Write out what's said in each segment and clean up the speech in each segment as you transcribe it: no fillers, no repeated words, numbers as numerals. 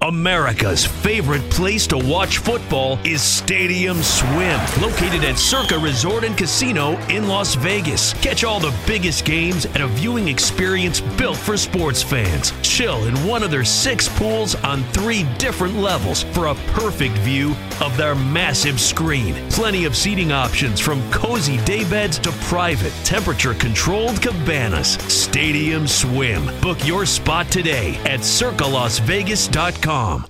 America's favorite place to watch football is Stadium Swim, located at Circa Resort and Casino in Las Vegas. Catch all the biggest games at a viewing experience built for sports fans. Chill in one of their 6 pools on 3 different levels for a perfect view of their massive screen. Plenty of seating options from cozy daybeds to private, temperature-controlled cabanas. Stadium Swim. Book your spot today at circalasvegas.com.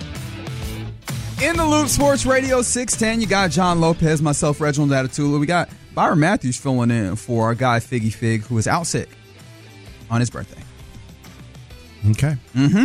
In the Loop Sports Radio 610, you got John Lopez, myself, Reginald Atatula. We got Byron Matthews filling in for our guy Figgy Fig, who is out sick on his birthday. Okay.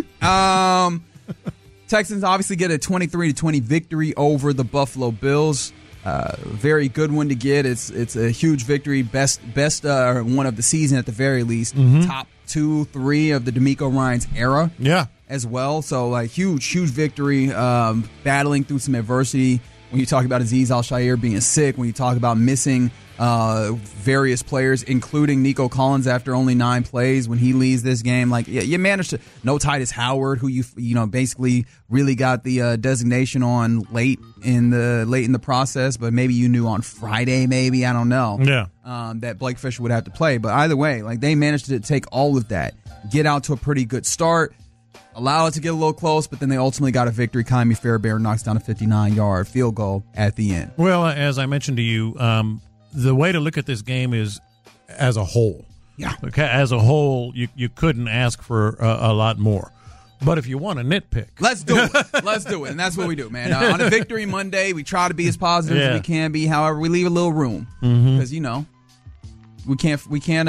Texans obviously get a 23-20 victory over the Buffalo Bills. Very good one to get. It's a huge victory, best one of the season at the very least. Top 2-3 of the DeMeco Ryans era. Yeah. As well. So, huge victory, battling through some adversity. When you talk about Azeez Al-Shaair being sick, when you talk about missing various players, including Nico Collins after only 9 plays when he leaves this game, you managed to no Titus Howard, who you basically really got the designation on late in the process, but maybe you knew on Friday, maybe, I don't know. Yeah. That Blake Fisher would have to play. But either way, they managed to take all of that, get out to a pretty good start, allow it to get a little close, but then they ultimately got a victory. Ka'imi Fairbairn knocks down a 59-yard field goal at the end. Well, as I mentioned to you, the way to look at this game is as a whole. Yeah. Okay, as a whole, you couldn't ask for a lot more. But if you want to nitpick, let's do it. Let's do it, and that's what we do, man. On a Victory Monday, we try to be as positive as we can be. However, we leave a little room because we can't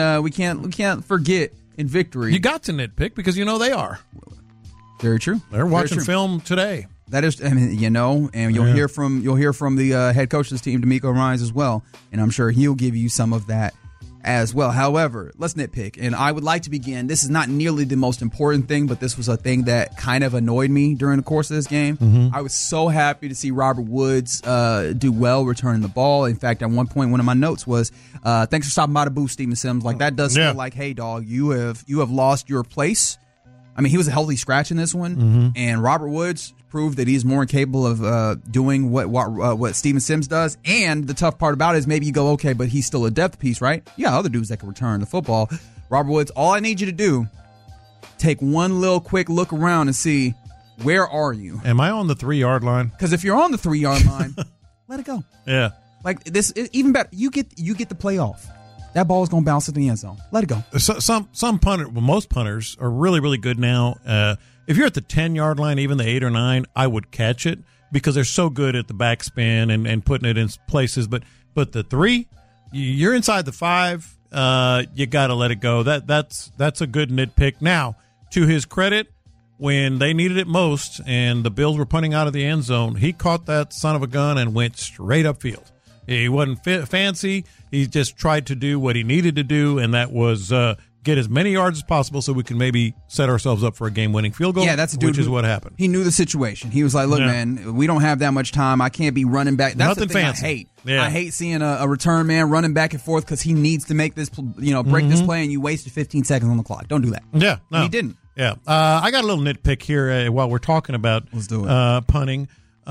forget in victory. You got to nitpick because they are. Very true. They're watching film today. That is, and you'll hear from the head coach of this team, DeMeco Ryans, as well, and I'm sure he'll give you some of that as well. However, let's nitpick, and I would like to begin. This is not nearly the most important thing, but this was a thing that kind of annoyed me during the course of this game. I was so happy to see Robert Woods do well returning the ball. In fact, at one point, one of my notes was, "Thanks for stopping by to boost Steven Sims." That does feel like, hey, dog, you have lost your place. I mean, he was a healthy scratch in this one, and Robert Woods proved that he's more capable of doing what Steven Sims does. And the tough part about it is maybe you go, okay, but he's still a depth piece, right? You got other dudes that can return the football. Robert Woods, all I need you to do, take one little quick look around and see, where are you? Am I on the 3-yard line? Because if you're on the 3-yard line, let it go. Yeah. This is even better. You get the play off. That ball is going to bounce at the end zone. Let it go. Some punter, well, most punters are really, really good now. If you're at the 10-yard line, even the 8 or 9, I would catch it because they're so good at the backspin and putting it in places. But the 3, you're inside the 5. You got to let it go. That's a good nitpick. Now, to his credit, when they needed it most and the Bills were punting out of the end zone, he caught that son of a gun and went straight upfield. He wasn't fancy. He just tried to do what he needed to do, and that was get as many yards as possible so we can maybe set ourselves up for a game-winning field goal, which is what happened. He knew the situation. He was like, look, man, we don't have that much time. I can't be running back. That's Nothing the thing fancy. I hate. Yeah. I hate seeing a return man running back and forth because he needs to make this, break this play, and you wasted 15 seconds on the clock. Don't do that. Yeah, no. And he didn't. Yeah. I got a little nitpick here while we're talking about Let's do it. Punting.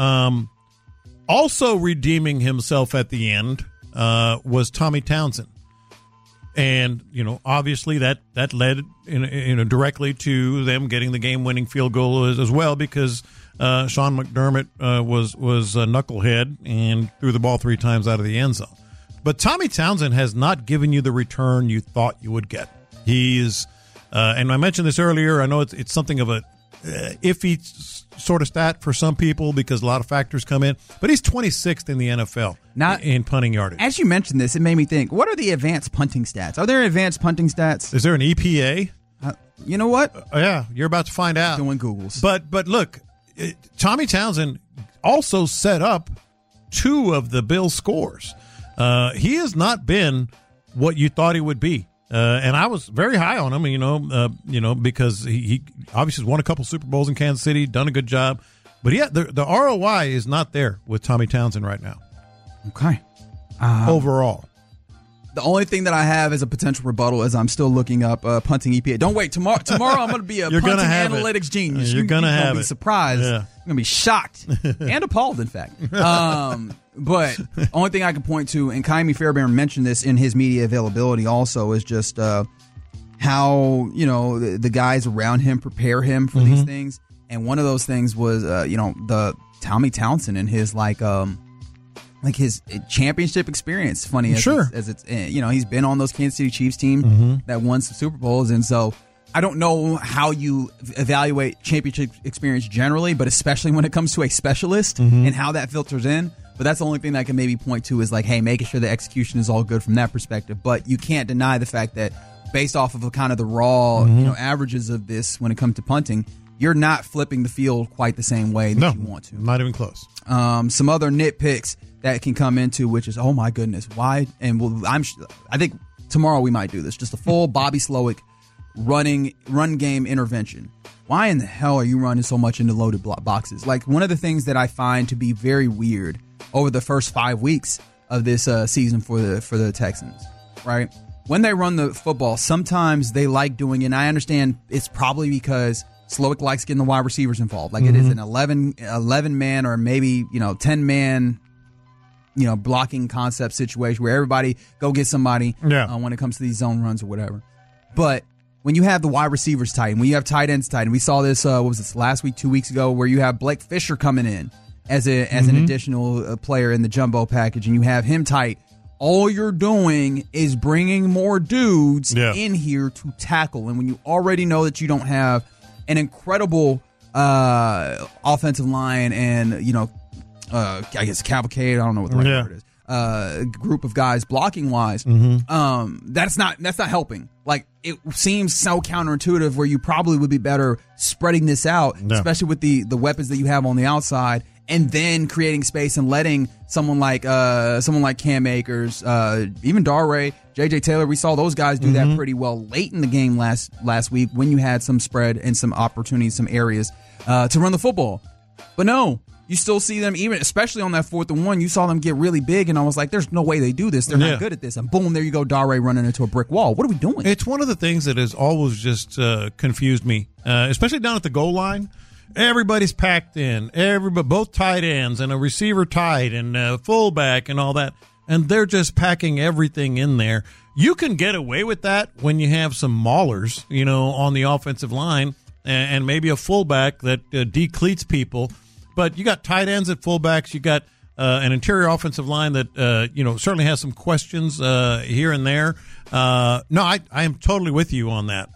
Also redeeming himself at the end was Tommy Townsend. And, obviously that led directly to them getting the game-winning field goal as well because Sean McDermott was a knucklehead and threw the ball 3 times out of the end zone. But Tommy Townsend has not given you the return you thought you would get. He is, and I mentioned this earlier, I know it's something of a iffy sort of stat for some people because a lot of factors come in, but he's 26th in the NFL in punting yardage. As you mentioned this, it made me think, what are the advanced punting stats? Are there advanced punting stats? Is there an EPA? You know what? Yeah, you're about to find out. Doing Googles. But look, Tommy Townsend also set up 2 of the Bills' scores. He has not been what you thought he would be. And I was very high on him, because he obviously won a couple Super Bowls in Kansas City, done a good job. But the ROI is not there with Tommy Townsend right now. Okay. Overall. The only thing that I have as a potential rebuttal is I'm still looking up punting EPA. Don't wait. Tomorrow I'm going to be a punting analytics genius. You're going to have it. You're going to be surprised. Yeah. You're going to be shocked and appalled, in fact. But the only thing I can point to, and Kaimi Fairbairn mentioned this in his media availability also, is just how, the guys around him prepare him for these things. And one of those things was, the Tommy Townsend and his his championship experience. Funny as it's he's been on those Kansas City Chiefs team that won some Super Bowls, and so I don't know how you evaluate championship experience generally, but especially when it comes to a specialist and how that filters in. But that's the only thing that I can maybe point to is hey, making sure the execution is all good from that perspective. But you can't deny the fact that based off of kind of the raw averages of this when it comes to punting, you're not flipping the field quite the same way that you want to. Not even close. Some other nitpicks that can come into, which is, oh my goodness, why? And I think tomorrow we might do this. Just a full Bobby Slowick run game intervention. Why in the hell are you running so much into loaded boxes? One of the things that I find to be very weird over the first 5 weeks of this season for the Texans, right? When they run the football, sometimes they like doing it. And I understand it's probably because Slowick likes getting the wide receivers involved. It is an 11 man or maybe 10 man blocking concept situation where everybody go get somebody when it comes to these zone runs or whatever. But when you have the wide receivers tight, and when you have tight ends tight, and we saw this, what was this, last week, 2 weeks ago, where you have Blake Fisher coming in as an additional player in the jumbo package, and you have him tight, all you're doing is bringing more dudes in here to tackle. And when you already know that you don't have an incredible offensive line and, I guess cavalcade, I don't know what the right word is, group of guys blocking wise, that's not helping. It seems so counterintuitive where you probably would be better spreading this out, especially with the weapons that you have on the outside, and then creating space and letting someone like Cam Akers, even Darray, J.J. Taylor, we saw those guys do that pretty well late in the game last week when you had some spread and some opportunities, some areas to run the football. But no, you still see them, even especially on that 4th and 1, you saw them get really big, and I was like, there's no way they do this. They're not good at this. And boom, there you go, Darray running into a brick wall. What are we doing? It's one of the things that has always just confused me, especially down at the goal line. Everybody's packed in. Both tight ends and a receiver tight and a fullback and all that. And they're just packing everything in there. You can get away with that when you have some maulers, on the offensive line and maybe a fullback that decleats people. But you got tight ends at fullbacks. You got an interior offensive line that, certainly has some questions here and there. No, I am totally with you on that.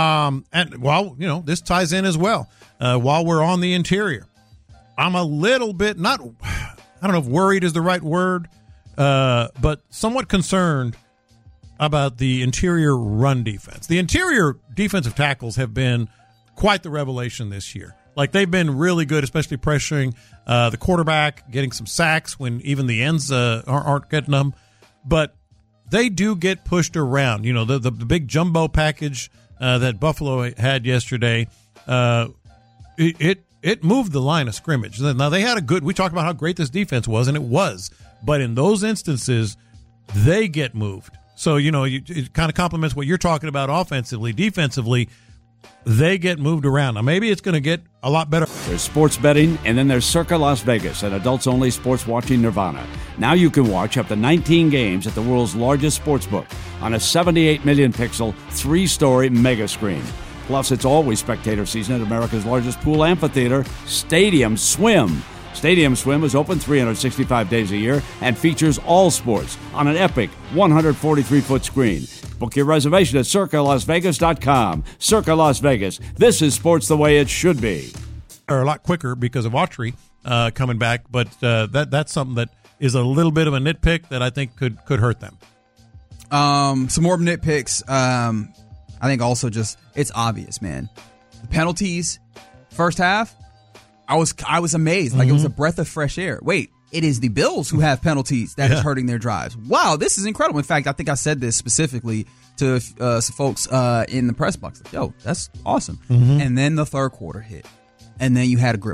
And, this ties in as well. While we're on the interior, I'm a little bit I don't know if worried is the right word, but somewhat concerned about the interior run defense. The interior defensive tackles have been quite the revelation this year. They've been really good, especially pressuring the quarterback, getting some sacks when even the ends aren't getting them. But they do get pushed around. The big jumbo package that Buffalo had yesterday, it moved the line of scrimmage. Now, they had we talked about how great this defense was, and it was. But in those instances, they get moved. So, it kind of complements what you're talking about offensively. Defensively, they get moved around. Now, maybe it's going to get a lot better. There's sports betting, and then there's Circa Las Vegas, an adults-only sports watching nirvana. Now you can watch up to 19 games at the world's largest sports book on a 78 million pixel, 3-story mega screen. Plus, it's always spectator season at America's largest pool amphitheater, Stadium Swim. Stadium Swim is open 365 days a year and features all sports on an epic 143-foot screen. Book your reservation at CircaLasVegas.com. Circa Las Vegas. This is sports the way it should be. Are a lot quicker because of Autry coming back, but that's something that is a little bit of a nitpick that I think could hurt them. Some more nitpicks. I think also just it's obvious, man. The penalties, first half, I was amazed. It was a breath of fresh air. Wait, it is the Bills who have penalties that is hurting their drives. Wow, this is incredible. In fact, I think I said this specifically to some folks in the press box. Yo, that's awesome. And then the third quarter hit. And then you had a grip of them.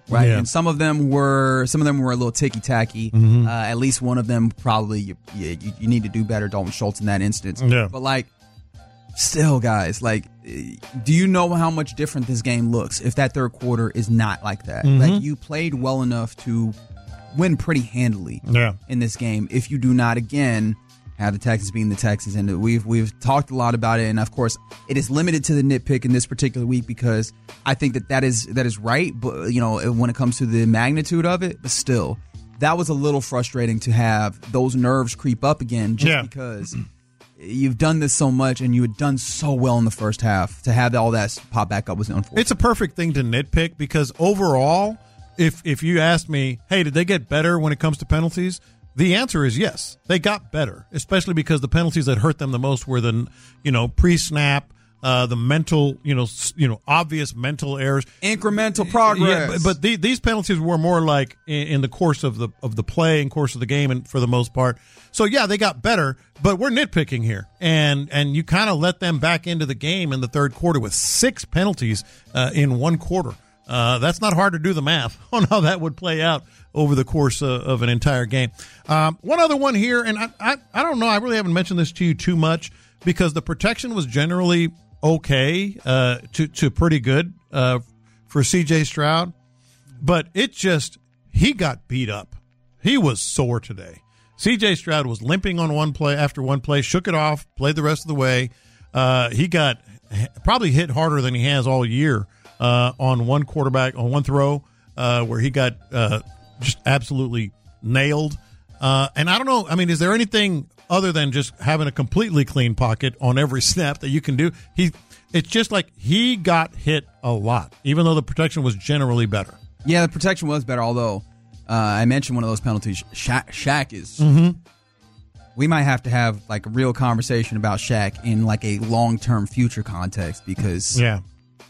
right? Yeah. And some of them were a little ticky tacky. At least one of them probably you need to do better, Dalton Schultz, in that instance. Yeah. But like, still, guys, like, do you know how much different this game looks if that third quarter is not like that? Like, you played well enough to win pretty handily in this game. If you do not, again, have the Texans being the Texans, and we've talked a lot about it, and of course, it is limited to the nitpick in this particular week because I think that is right. But when it comes to the magnitude of it, but still, that was a little frustrating to have those nerves creep up again, just because you've done this so much and you had done so well in the first half. To have all that pop back up was unfortunate. It's a perfect thing to nitpick because overall, if you asked me, hey, did they get better when it comes to penalties? The answer is yes. They got better, especially because the penalties that hurt them the most were the pre-snap, the mental, obvious mental errors, incremental progress. Yeah, but these penalties were more like in the course of the play and course of the game, and for the most part. So yeah, they got better, but we're nitpicking here, and you kind of let them back into the game in the third quarter with 6 penalties in one quarter. That's not hard to do the math on how that would play out over the course of an entire game. One other one here, and I don't know, I really haven't mentioned this to you too much because the protection was generally okay to pretty good for C.J. Stroud, but he got beat up. He was sore today. C.J. Stroud was limping on one play, shook it off, played the rest of the way. He got probably hit harder than he has all year on one throw where he got just absolutely nailed. And I don't know, I mean, is there anything other than just having a completely clean pocket on every snap that you can do? It's just like he got hit a lot, even though the protection was generally better. Yeah, the protection was better, although I mentioned one of those penalties. Shaq is... We might have to have like a real conversation about Shaq in like a long-term future context because... Yeah.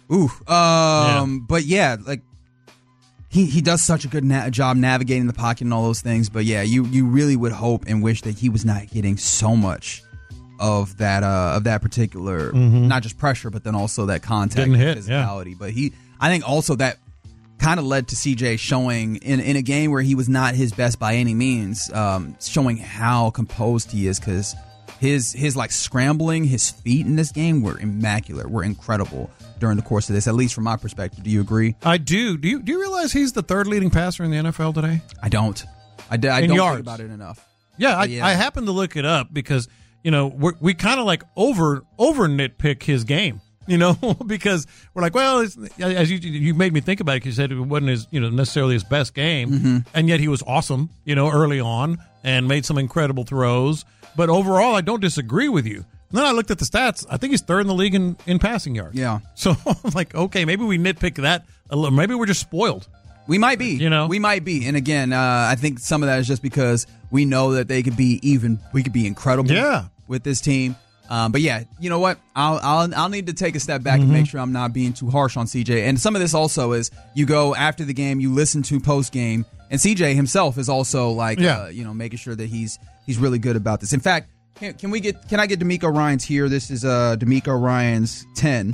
But yeah, like he does such a good job navigating the pocket and all those things. But yeah, you really would hope and wish that he was not getting so much of that particular not just pressure, but then also that contact and physicality. But I think also that kind of led to CJ showing in a game where he was not his best by any means, showing how composed he is because his like scrambling, his feet in this game were immaculate, were incredible during the course of this, at least from my perspective. Do you agree? I do. Do you realize he's the third leading passer in the NFL today? I don't. I don't think about it enough. Yeah, I happened to look it up because we kind of like over nitpick his game. Because we're like, well, as you made me think about it, because you said it wasn't his, necessarily his best game, and yet he was awesome, early on and made some incredible throws. But overall, I don't disagree with you. And then I looked at the stats. I think he's third in the league in passing yards. Yeah. So I'm like, okay, maybe we nitpick that a little. Maybe we're just spoiled. We might be. We might be. And again, I think some of that is just because we know that we could be incredible with this team. But yeah, you know what? I'll need to take a step back and make sure I'm not being too harsh on CJ. And some of this also is you go after the game, you listen to post game, and CJ himself is also like, making sure that he's really good about this. In fact, can I get D'Amico Ryans here? This is D'Amico Ryans 10.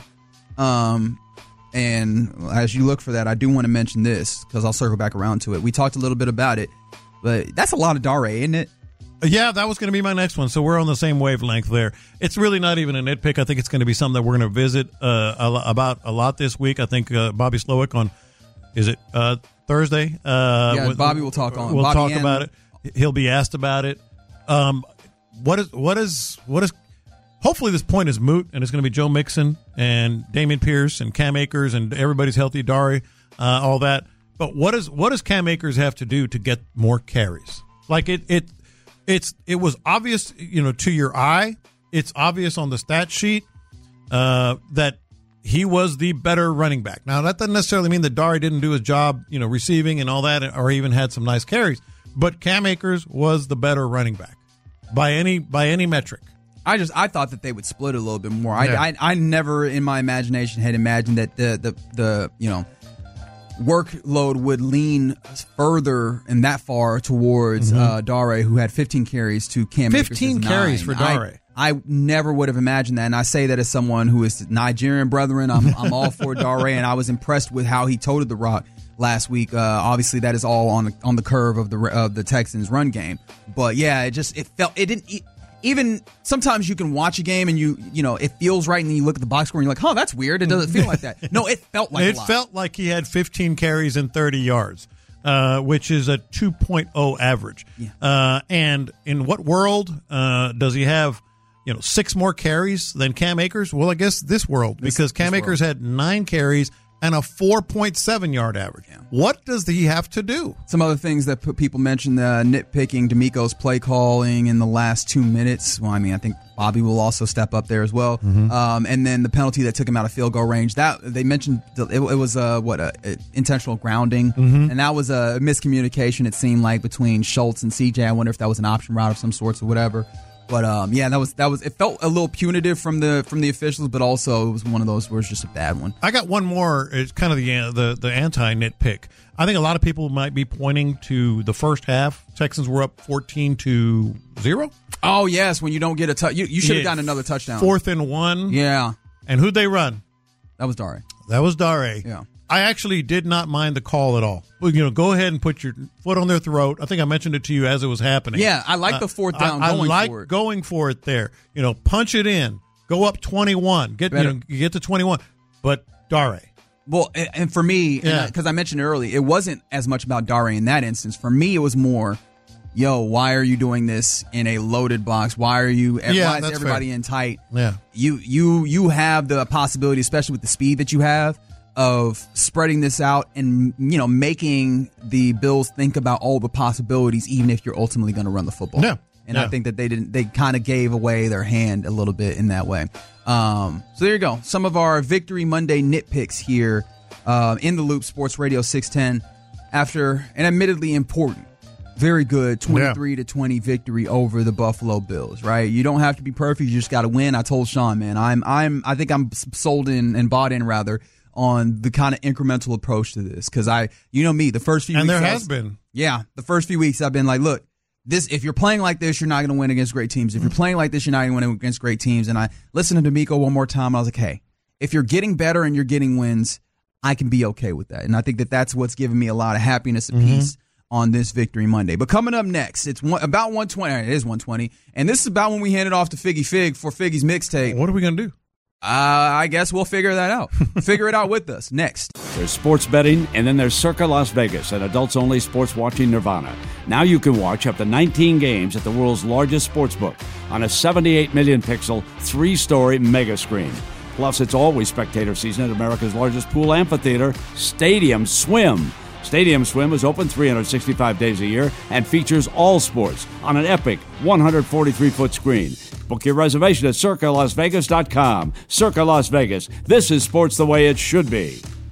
And as you look for that, I do want to mention this because I'll circle back around to it. We talked a little bit about it, but that's a lot of Dare, isn't it? Yeah, that was going to be my next one. So we're on the same wavelength there. It's really not even a nitpick. I think it's going to be something that we're going to visit about a lot this week. I think Bobby Slowick on, is it Thursday? Bobby will talk on. We'll talk about it. He'll be asked about it. What is? Hopefully this point is moot, and it's going to be Joe Mixon and Dameon Pierce and Cam Akers and everybody's healthy, Dari, all that. But what does Cam Akers have to do to get more carries? Like it was obvious, to your eye. It's obvious on the stat sheet that he was the better running back. Now that doesn't necessarily mean that Dari didn't do his job, receiving and all that, or even had some nice carries. But Cam Akers was the better running back by any metric. I thought that they would split it a little bit more. I never in my imagination had imagined that the workload would lean further and that far towards Dare, who had 15 carries, to Cam Akers. 15 carries for Dare. I never would have imagined that, and I say that as someone who is Nigerian brethren. I'm all for Dare, and I was impressed with how he toted the rock. last week. Obviously, that is all on the curve of the Texans' run game. But yeah, even sometimes you can watch a game and you know it feels right, and then you look at the box score and you're like, oh, that's weird. It doesn't feel like that. No, it felt like it felt like he had 15 carries and 30 yards, which is a 2.0 average. Yeah. And in what world does he have 6 more carries than Cam Akers? Well, I guess this world, because Cam Akers had 9 carries and a 4.7 yard average. Yeah. What does he have to do? Some other things that people mentioned, nitpicking DeMeco's play calling in the last 2 minutes. Well, I mean, I think Bobby will also step up there as well. Mm-hmm. And then the penalty that took him out of field goal range. That they mentioned it was intentional grounding, and that was a miscommunication. It seemed like between Schultz and CJ. I wonder if that was an option route of some sorts or whatever. But that was. It felt a little punitive from the officials, but also it was one of those where it's just a bad one. I got one more. It's kind of the anti nitpick. I think a lot of people might be pointing to the first half. Texans were up 14-0. Oh yes, when you don't get a touch, you should have gotten another touchdown. 4th and 1. Yeah. And who'd they run? That was Dare. Yeah. I actually did not mind the call at all. Well, go ahead and put your foot on their throat. I think I mentioned it to you as it was happening. Yeah, I like the 4th down. I like going for it there. Punch it in. Go up 21. Get to 21. But Dare. Well, and for me, because I mentioned earlier, it wasn't as much about Dare in that instance. For me, it was more, why are you doing this in a loaded box? Why are you? Why is everybody in tight? Yeah, you have the possibility, especially with the speed that you have, of spreading this out and making the Bills think about all the possibilities, even if you're ultimately going to run the football. Yeah. And I think that they kind of gave away their hand a little bit in that way. So there you go. Some of our Victory Monday nitpicks here in the Loop Sports Radio 610 after an admittedly important, very good 23-20 victory over the Buffalo Bills, right? You don't have to be perfect. You just got to win. I told Sean, man, I think I'm sold in and bought in rather on the kind of incremental approach to this. Cause me, the first few weeks. And there has been. Yeah. The first few weeks I've been like, look, if you're playing like this, you're not going to win against great teams. If you're playing like this, you're not going to win against great teams. And I listened to DeMeco one more time. I was like, hey, if you're getting better and you're getting wins, I can be okay with that. And I think that that's what's given me a lot of happiness and peace on this Victory Monday. But coming up next, it's about 120. It is 120. And this is about when we hand it off to Figgy Fig for Figgy's mixtape. What are we going to do? I guess we'll figure that out. Figure it out with us next. There's sports betting, and then there's Circa Las Vegas, an adults-only sports watching nirvana. Now you can watch up to 19 games at the world's largest sports book on a 78 million pixel, 3-story mega screen. Plus, it's always spectator season at America's largest pool amphitheater, Stadium Swim. Stadium Swim is open 365 days a year and features all sports on an epic 143-foot screen. Book your reservation at CircaLasVegas.com. Circa Las Vegas. This is sports the way it should be.